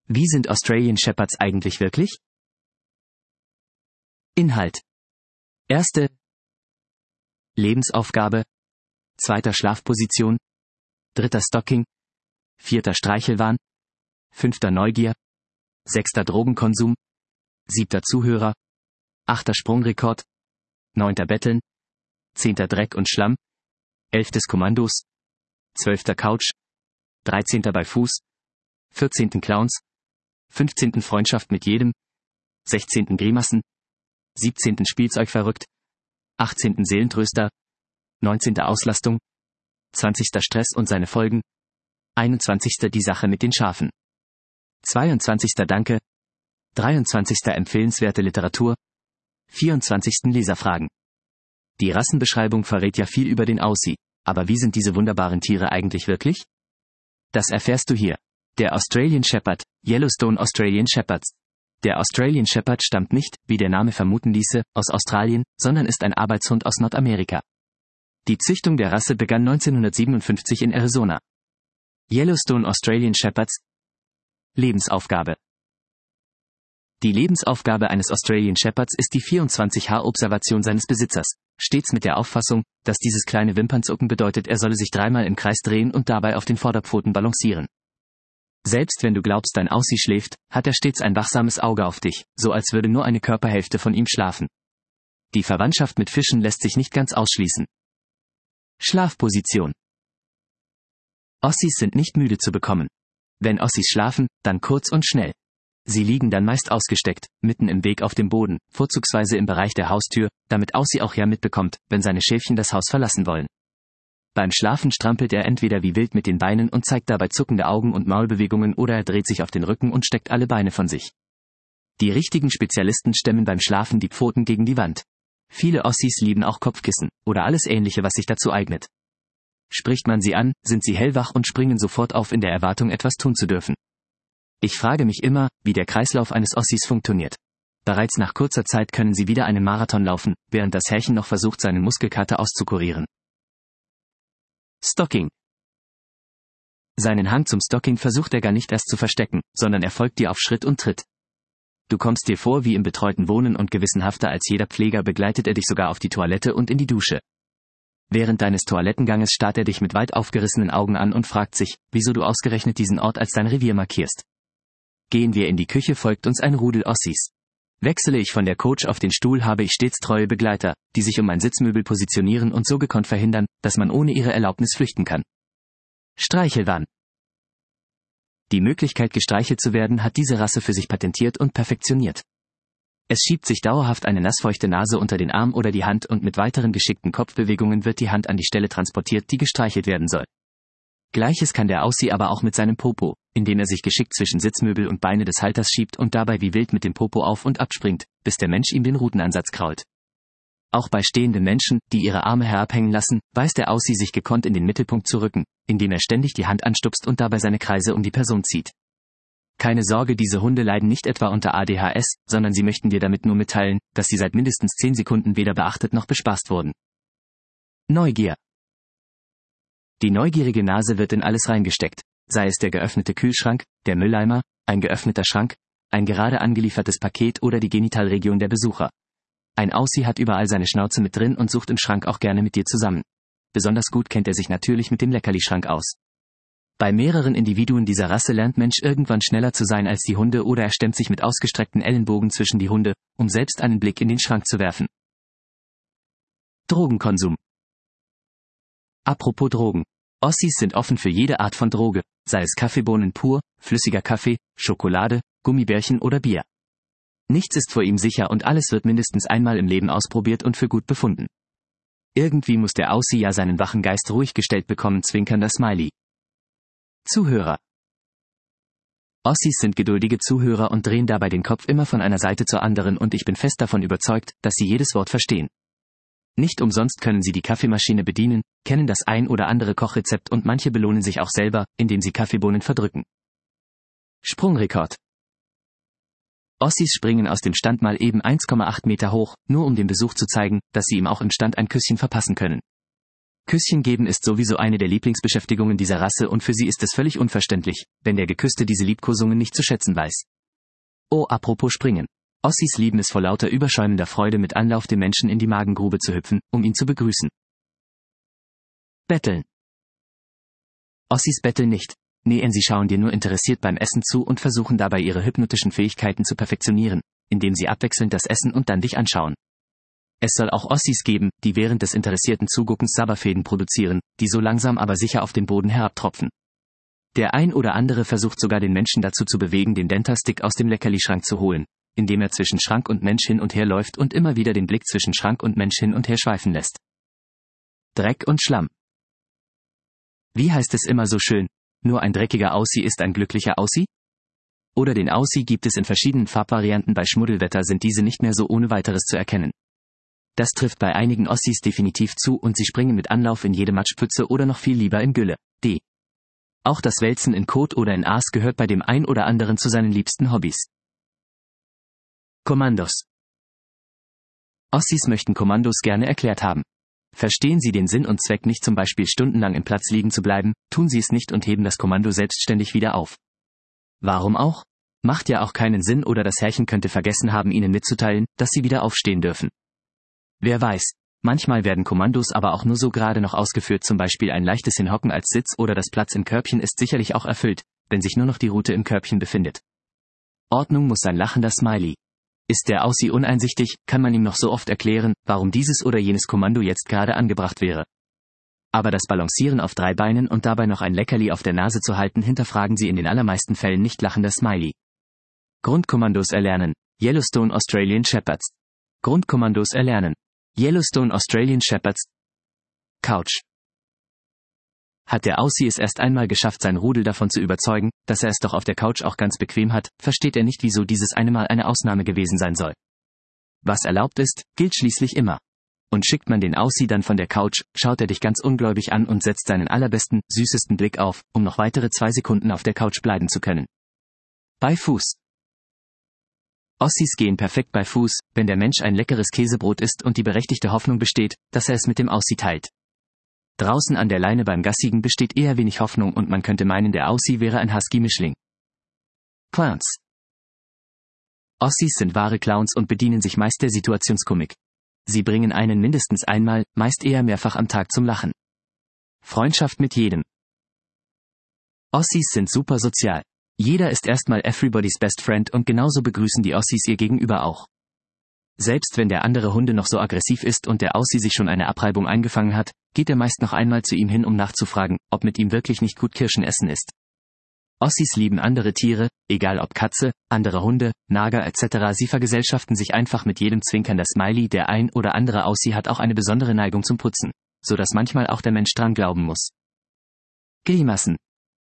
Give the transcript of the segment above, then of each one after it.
Wie sind Australian Shepherds eigentlich wirklich? Inhalt. Erste Lebensaufgabe. Zweiter Schlafposition. Dritter Stalking. Vierter Streichelwahn. Fünfter Neugier. Sechster Drogenkonsum. Siebter Zuhörer. Achter Sprungrekord. Neunter Betteln. Zehnter Dreck und Schlamm. Elftes Kommandos. Zwölfter Couch. 13. bei Fuß. 14. Clowns. 15. Freundschaft mit jedem. 16. Grimassen. 17. Spielzeug verrückt. 18. Seelentröster. 19. Auslastung. 20. Stress und seine Folgen. 21. Die Sache mit den Schafen. 22. Danke. 23. Empfehlenswerte Literatur. 24. Leserfragen. Die Rassenbeschreibung verrät ja viel über den Aussie, aber wie sind diese wunderbaren Tiere eigentlich wirklich? Das erfährst du hier. Der Australian Shepherd, Yellowstone Australian Shepherds. Der Australian Shepherd stammt nicht, wie der Name vermuten ließe, aus Australien, sondern ist ein Arbeitshund aus Nordamerika. Die Züchtung der Rasse begann 1957 in Arizona. Yellowstone Australian Shepherds. Lebensaufgabe. Die Lebensaufgabe eines Australian Shepherds ist die 24H-Observation seines Besitzers, stets mit der Auffassung, dass dieses kleine Wimpernzucken bedeutet, er solle sich dreimal im Kreis drehen und dabei auf den Vorderpfoten balancieren. Selbst wenn du glaubst, dein Aussie schläft, hat er stets ein wachsames Auge auf dich, so als würde nur eine Körperhälfte von ihm schlafen. Die Verwandtschaft mit Fischen lässt sich nicht ganz ausschließen. Schlafposition. Aussies sind nicht müde zu bekommen. Wenn Aussies schlafen, dann kurz und schnell. Sie liegen dann meist ausgesteckt, mitten im Weg auf dem Boden, vorzugsweise im Bereich der Haustür, damit Aussie auch ja mitbekommt, wenn seine Schäfchen das Haus verlassen wollen. Beim Schlafen strampelt er entweder wie wild mit den Beinen und zeigt dabei zuckende Augen und Maulbewegungen oder er dreht sich auf den Rücken und steckt alle Beine von sich. Die richtigen Spezialisten stemmen beim Schlafen die Pfoten gegen die Wand. Viele Aussies lieben auch Kopfkissen oder alles Ähnliche, was sich dazu eignet. Spricht man sie an, sind sie hellwach und springen sofort auf in der Erwartung, etwas tun zu dürfen. Ich frage mich immer, wie der Kreislauf eines Aussies funktioniert. Bereits nach kurzer Zeit können sie wieder einen Marathon laufen, während das Herrchen noch versucht, seinen Muskelkater auszukurieren. Stalking. Seinen Hang zum Stalking versucht er gar nicht erst zu verstecken, sondern er folgt dir auf Schritt und Tritt. Du kommst dir vor wie im betreuten Wohnen und gewissenhafter als jeder Pfleger begleitet er dich sogar auf die Toilette und in die Dusche. Während deines Toilettenganges starrt er dich mit weit aufgerissenen Augen an und fragt sich, wieso du ausgerechnet diesen Ort als dein Revier markierst. Gehen wir in die Küche, folgt uns ein Rudel Aussies. Wechsle ich von der Couch auf den Stuhl, habe ich stets treue Begleiter, die sich um ein Sitzmöbel positionieren und so gekonnt verhindern, dass man ohne ihre Erlaubnis flüchten kann. Streichelwahn. Die Möglichkeit, gestreichelt zu werden, hat diese Rasse für sich patentiert und perfektioniert. Es schiebt sich dauerhaft eine nassfeuchte Nase unter den Arm oder die Hand und mit weiteren geschickten Kopfbewegungen wird die Hand an die Stelle transportiert, die gestreichelt werden soll. Gleiches kann der Aussie aber auch mit seinem Popo, indem er sich geschickt zwischen Sitzmöbel und Beine des Halters schiebt und dabei wie wild mit dem Popo auf und abspringt, bis der Mensch ihm den Rutenansatz krault. Auch bei stehenden Menschen, die ihre Arme herabhängen lassen, weiß der Aussie sich gekonnt in den Mittelpunkt zu rücken, indem er ständig die Hand anstupst und dabei seine Kreise um die Person zieht. Keine Sorge, diese Hunde leiden nicht etwa unter ADHS, sondern sie möchten dir damit nur mitteilen, dass sie seit mindestens 10 Sekunden weder beachtet noch bespaßt wurden. Neugier. Die neugierige Nase wird in alles reingesteckt, sei es der geöffnete Kühlschrank, der Mülleimer, ein geöffneter Schrank, ein gerade angeliefertes Paket oder die Genitalregion der Besucher. Ein Aussie hat überall seine Schnauze mit drin und sucht im Schrank auch gerne mit dir zusammen. Besonders gut kennt er sich natürlich mit dem Leckerli-Schrank aus. Bei mehreren Individuen dieser Rasse lernt Mensch irgendwann schneller zu sein als die Hunde oder er stemmt sich mit ausgestreckten Ellenbogen zwischen die Hunde, um selbst einen Blick in den Schrank zu werfen. Drogenkonsum. Apropos Drogen. Aussies sind offen für jede Art von Droge, sei es Kaffeebohnen pur, flüssiger Kaffee, Schokolade, Gummibärchen oder Bier. Nichts ist vor ihm sicher und alles wird mindestens einmal im Leben ausprobiert und für gut befunden. Irgendwie muss der Aussie ja seinen wachen Geist ruhig gestellt bekommen, zwinkernder Smiley. Zuhörer. Aussies sind geduldige Zuhörer und drehen dabei den Kopf immer von einer Seite zur anderen und ich bin fest davon überzeugt, dass sie jedes Wort verstehen. Nicht umsonst können sie die Kaffeemaschine bedienen, kennen das ein oder andere Kochrezept und manche belohnen sich auch selber, indem sie Kaffeebohnen verdrücken. Sprungrekord. Aussies springen aus dem Stand mal eben 1,8 Meter hoch, nur um dem Besuch zu zeigen, dass sie ihm auch im Stand ein Küsschen verpassen können. Küsschen geben ist sowieso eine der Lieblingsbeschäftigungen dieser Rasse und für sie ist es völlig unverständlich, wenn der Geküsste diese Liebkosungen nicht zu schätzen weiß. Oh, apropos Springen. Ossis lieben es vor lauter überschäumender Freude mit Anlauf dem Menschen in die Magengrube zu hüpfen, um ihn zu begrüßen. Betteln. Ossis betteln nicht. Nee, sie schauen dir nur interessiert beim Essen zu und versuchen dabei ihre hypnotischen Fähigkeiten zu perfektionieren, indem sie abwechselnd das essen und dann dich anschauen. Es soll auch Ossis geben, die während des interessierten Zuguckens Sabberfäden produzieren, die so langsam aber sicher auf den Boden herabtropfen. Der ein oder andere versucht sogar den Menschen dazu zu bewegen, den Dentastick aus dem Leckerlischrank zu holen, indem er zwischen Schrank und Mensch hin und her läuft und immer wieder den Blick zwischen Schrank und Mensch hin und her schweifen lässt. Dreck und Schlamm. Wie heißt es immer so schön? Nur ein dreckiger Aussie ist ein glücklicher Aussie? Oder den Aussie gibt es in verschiedenen Farbvarianten, bei Schmuddelwetter sind diese nicht mehr so ohne weiteres zu erkennen. Das trifft bei einigen Ossis definitiv zu und sie springen mit Anlauf in jede Matschpfütze oder noch viel lieber in Gülle. D. Auch das Wälzen in Kot oder in Aas gehört bei dem ein oder anderen zu seinen liebsten Hobbys. Kommandos. Ossis möchten Kommandos gerne erklärt haben. Verstehen sie den Sinn und Zweck nicht, zum Beispiel stundenlang im Platz liegen zu bleiben, tun sie es nicht und heben das Kommando selbstständig wieder auf. Warum auch? Macht ja auch keinen Sinn oder das Herrchen könnte vergessen haben, ihnen mitzuteilen, dass sie wieder aufstehen dürfen. Wer weiß, manchmal werden Kommandos aber auch nur so gerade noch ausgeführt, zum Beispiel ein leichtes Hinhocken als Sitz oder das Platz im Körbchen ist sicherlich auch erfüllt, wenn sich nur noch die Rute im Körbchen befindet. Ordnung muss sein lachender Smiley. Ist der Aussie uneinsichtig, kann man ihm noch so oft erklären, warum dieses oder jenes Kommando jetzt gerade angebracht wäre. Aber das Balancieren auf 3 Beinen und dabei noch ein Leckerli auf der Nase zu halten, hinterfragen sie in den allermeisten Fällen nicht lachender Smiley. Grundkommandos erlernen. Yellowstone Australian Shepherds. Grundkommandos erlernen. Yellowstone Australian Shepherds. Couch. Hat der Aussie es erst einmal geschafft, sein Rudel davon zu überzeugen, dass er es doch auf der Couch auch ganz bequem hat, versteht er nicht, wieso dieses eine Mal eine Ausnahme gewesen sein soll. Was erlaubt ist, gilt schließlich immer. Und schickt man den Aussie dann von der Couch, schaut er dich ganz ungläubig an und setzt seinen allerbesten, süßesten Blick auf, um noch weitere 2 Sekunden auf der Couch bleiben zu können. Bei Fuß. Ossis gehen perfekt bei Fuß, wenn der Mensch ein leckeres Käsebrot isst und die berechtigte Hoffnung besteht, dass er es mit dem Aussie teilt. Draußen an der Leine beim Gassigen besteht eher wenig Hoffnung und man könnte meinen, der Aussie wäre ein Husky-Mischling. Clowns. Ossis sind wahre Clowns und bedienen sich meist der Situationskomik. Sie bringen einen mindestens einmal, meist eher mehrfach am Tag zum Lachen. Freundschaft mit jedem. Ossis sind super sozial. Jeder ist erstmal everybody's best friend und genauso begrüßen die Ossis ihr Gegenüber auch. Selbst wenn der andere Hunde noch so aggressiv ist und der Aussie sich schon eine Abreibung eingefangen hat, geht er meist noch einmal zu ihm hin, um nachzufragen, ob mit ihm wirklich nicht gut Kirschen essen ist. Ossis lieben andere Tiere, egal ob Katze, andere Hunde, Nager etc. Sie vergesellschaften sich einfach mit jedem zwinkernder Smiley. Der ein oder andere Aussie hat auch eine besondere Neigung zum Putzen, so dass manchmal auch der Mensch dran glauben muss. Grimassen.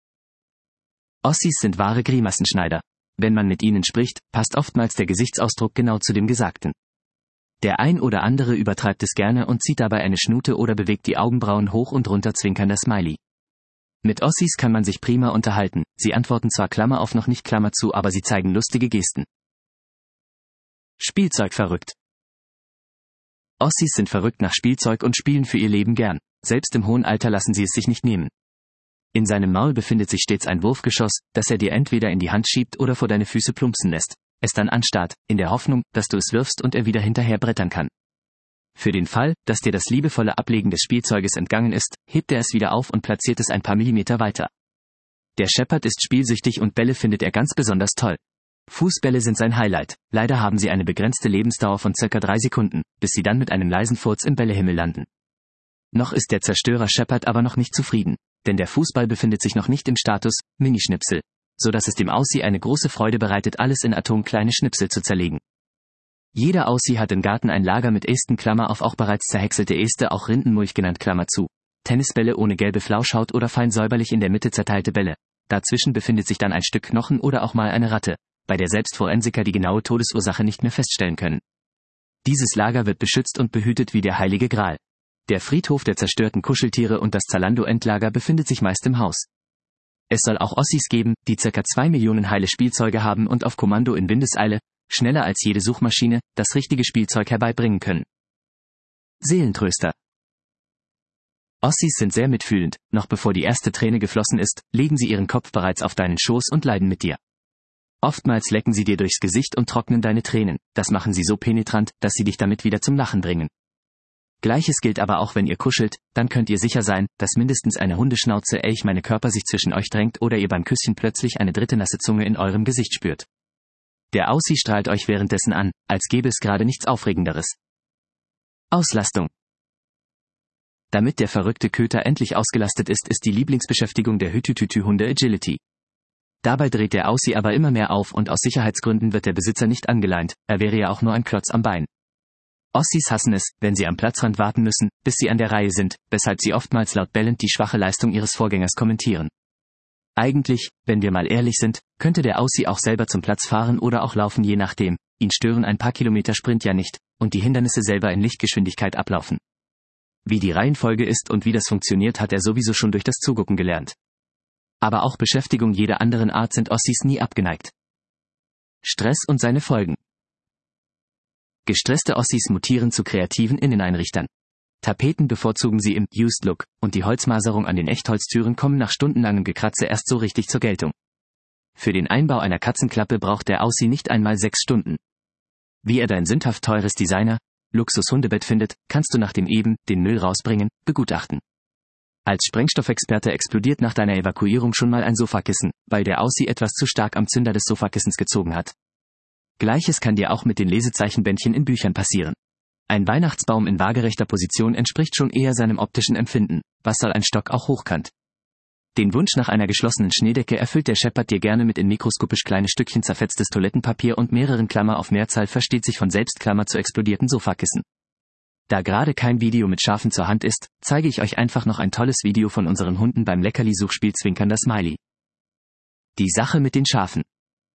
Ossis sind wahre Grimassenschneider. Wenn man mit ihnen spricht, passt oftmals der Gesichtsausdruck genau zu dem Gesagten. Der ein oder andere übertreibt es gerne und zieht dabei eine Schnute oder bewegt die Augenbrauen hoch und runter zwinkernder Smiley. Mit Ossis kann man sich prima unterhalten, sie antworten zwar Klammer auf noch nicht Klammer zu, aber sie zeigen lustige Gesten. Spielzeug verrückt. Ossis sind verrückt nach Spielzeug und spielen für ihr Leben gern, selbst im hohen Alter lassen sie es sich nicht nehmen. In seinem Maul befindet sich stets ein Wurfgeschoss, das er dir entweder in die Hand schiebt oder vor deine Füße plumpsen lässt, es dann anstarrt, in der Hoffnung, dass du es wirfst und er wieder hinterher brettern kann. Für den Fall, dass dir das liebevolle Ablegen des Spielzeuges entgangen ist, hebt er es wieder auf und platziert es ein paar Millimeter weiter. Der Shepherd ist spielsüchtig und Bälle findet er ganz besonders toll. Fußbälle sind sein Highlight, leider haben sie eine begrenzte Lebensdauer von ca. 3 Sekunden, bis sie dann mit einem leisen Furz im Bällehimmel landen. Noch ist der Zerstörer Shepherd aber noch nicht zufrieden, denn der Fußball befindet sich noch nicht im Status Minischnipsel, so dass es dem Aussie eine große Freude bereitet, alles in atomkleine Schnipsel zu zerlegen. Jeder Aussie hat im Garten ein Lager mit Ästen, Klammer auf, auch bereits zerhäckselte Äste, auch Rindenmulch genannt, Klammer zu. Tennisbälle ohne gelbe Flauschhaut oder fein säuberlich in der Mitte zerteilte Bälle. Dazwischen befindet sich dann ein Stück Knochen oder auch mal eine Ratte, bei der selbst Forensiker die genaue Todesursache nicht mehr feststellen können. Dieses Lager wird beschützt und behütet wie der Heilige Gral. Der Friedhof der zerstörten Kuscheltiere und das Zalando-Endlager befindet sich meist im Haus. Es soll auch Ossis geben, die ca. 2 Millionen heile Spielzeuge haben und auf Kommando in Windeseile, schneller als jede Suchmaschine, das richtige Spielzeug herbeibringen können. Seelentröster. Aussies sind sehr mitfühlend, noch bevor die erste Träne geflossen ist, legen sie ihren Kopf bereits auf deinen Schoß und leiden mit dir. Oftmals lecken sie dir durchs Gesicht und trocknen deine Tränen, das machen sie so penetrant, dass sie dich damit wieder zum Lachen bringen. Gleiches gilt aber auch, wenn ihr kuschelt, dann könnt ihr sicher sein, dass mindestens eine Hundeschnauze meine Körper sich zwischen euch drängt oder ihr beim Küsschen plötzlich eine dritte nasse Zunge in eurem Gesicht spürt. Der Aussie strahlt euch währenddessen an, als gäbe es gerade nichts Aufregenderes. Auslastung. Damit der verrückte Köter endlich ausgelastet ist, ist die Lieblingsbeschäftigung der Hütütütü-Hunde Agility. Dabei dreht der Aussie aber immer mehr auf und aus Sicherheitsgründen wird der Besitzer nicht angeleint, er wäre ja auch nur ein Klotz am Bein. Aussies hassen es, wenn sie am Platzrand warten müssen, bis sie an der Reihe sind, weshalb sie oftmals laut bellend die schwache Leistung ihres Vorgängers kommentieren. Eigentlich, wenn wir mal ehrlich sind, könnte der Aussie auch selber zum Platz fahren oder auch laufen, je nachdem, ihn stören ein paar Kilometer Sprint ja nicht, und die Hindernisse selber in Lichtgeschwindigkeit ablaufen. Wie die Reihenfolge ist und wie das funktioniert, hat er sowieso schon durch das Zugucken gelernt. Aber auch Beschäftigung jeder anderen Art sind Aussies nie abgeneigt. Stress und seine Folgen. Gestresste Aussies mutieren zu kreativen Inneneinrichtern. Tapeten bevorzugen sie im Used Look, und die Holzmaserung an den Echtholztüren kommen nach stundenlangem Gekratze erst so richtig zur Geltung. Für den Einbau einer Katzenklappe braucht der Aussie nicht einmal 6 Stunden. Wie er dein sündhaft teures Designer-Luxus-Hundebett findet, kannst du nach dem den Müll rausbringen, begutachten. Als Sprengstoffexperte explodiert nach deiner Evakuierung schon mal ein Sofakissen, weil der Aussie etwas zu stark am Zünder des Sofakissens gezogen hat. Gleiches kann dir auch mit den Lesezeichenbändchen in Büchern passieren. Ein Weihnachtsbaum in waagerechter Position entspricht schon eher seinem optischen Empfinden, was soll ein Stock auch hochkant. Den Wunsch nach einer geschlossenen Schneedecke erfüllt der Shepherd dir gerne mit in mikroskopisch kleine Stückchen zerfetztes Toilettenpapier und mehreren Klammer auf Mehrzahl versteht sich von selbst Klammer zu explodierten Sofakissen. Da gerade kein Video mit Schafen zur Hand ist, zeige ich euch einfach noch ein tolles Video von unseren Hunden beim Leckerli-Suchspiel Zwinkernder Smiley. Die Sache mit den Schafen.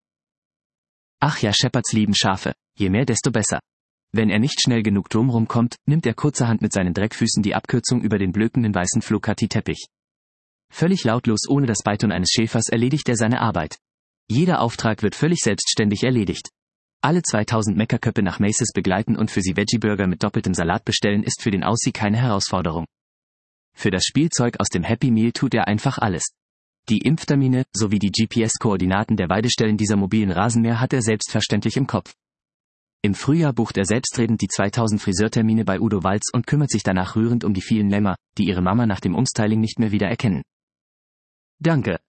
Ach ja, Shepherds lieben Schafe, je mehr desto besser. Wenn er nicht schnell genug drumrum kommt, nimmt er kurzerhand mit seinen Dreckfüßen die Abkürzung über den blökenden weißen Flocati-Teppich. Völlig lautlos ohne das Beiton eines Schäfers erledigt er seine Arbeit. Jeder Auftrag wird völlig selbstständig erledigt. Alle 2000 Meckerköpfe nach Macy's begleiten und für sie Veggie-Burger mit doppeltem Salat bestellen ist für den Aussie keine Herausforderung. Für das Spielzeug aus dem Happy Meal tut er einfach alles. Die Impftermine, sowie die GPS-Koordinaten der Weidestellen dieser mobilen Rasenmäher hat er selbstverständlich im Kopf. Im Frühjahr bucht er selbstredend die 2000 Friseurtermine bei Udo Walz und kümmert sich danach rührend um die vielen Lämmer, die ihre Mama nach dem Umstyling nicht mehr wieder erkennen. Danke.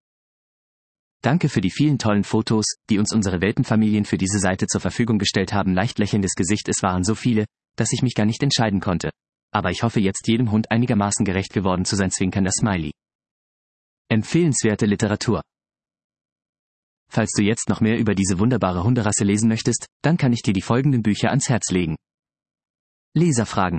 Danke für die vielen tollen Fotos, die uns unsere Welpenfamilien für diese Seite zur Verfügung gestellt haben. Leicht lächelndes Gesicht, es waren so viele, dass ich mich gar nicht entscheiden konnte. Aber ich hoffe jetzt jedem Hund einigermaßen gerecht geworden zu sein. Zwinkernder Smiley. Empfehlenswerte Literatur. Falls du jetzt noch mehr über diese wunderbare Hunderasse lesen möchtest, dann kann ich dir die folgenden Bücher ans Herz legen. Leserfragen.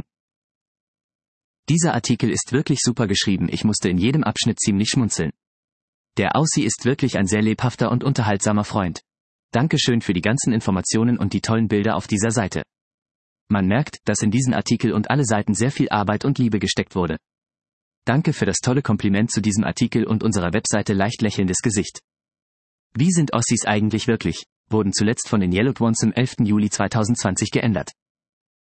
Dieser Artikel ist wirklich super geschrieben, ich musste in jedem Abschnitt ziemlich schmunzeln. Der Aussie ist wirklich ein sehr lebhafter und unterhaltsamer Freund. Dankeschön für die ganzen Informationen und die tollen Bilder auf dieser Seite. Man merkt, dass in diesen Artikel und alle Seiten sehr viel Arbeit und Liebe gesteckt wurde. Danke für das tolle Kompliment zu diesem Artikel und unserer Webseite. Leicht lächelndes Gesicht. Wie sind Aussies eigentlich wirklich? Wurden zuletzt von den Yellowed Ones im 11. Juli 2020 geändert.